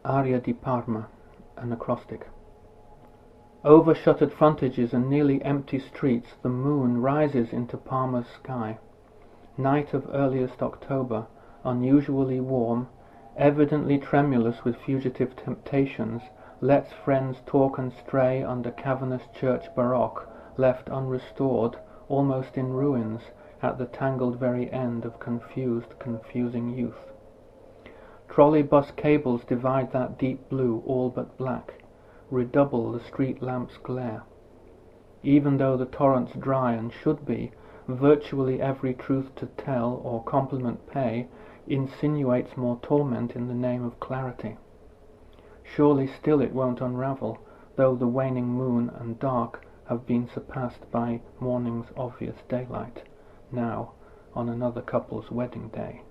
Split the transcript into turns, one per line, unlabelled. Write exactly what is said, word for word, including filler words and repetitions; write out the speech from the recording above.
Aria di Parma, an acrostic. Over shuttered frontages and nearly empty streets the moon rises into Parma's sky. Night of earliest October, unusually warm, evidently tremulous with fugitive temptations, lets friends talk and stray under cavernous church baroque, left unrestored, almost in ruins, at the tangled very end of confused, confusing youth. Trolley bus cables divide that deep blue all but black, redouble the street lamps' glare. Even though the torrent's dry and should be, virtually every truth to tell or compliment pay insinuates more torment in the name of clarity. Surely still it won't unravel, though the waning moon and dark have been surpassed by morning's obvious daylight, now on another couple's wedding day.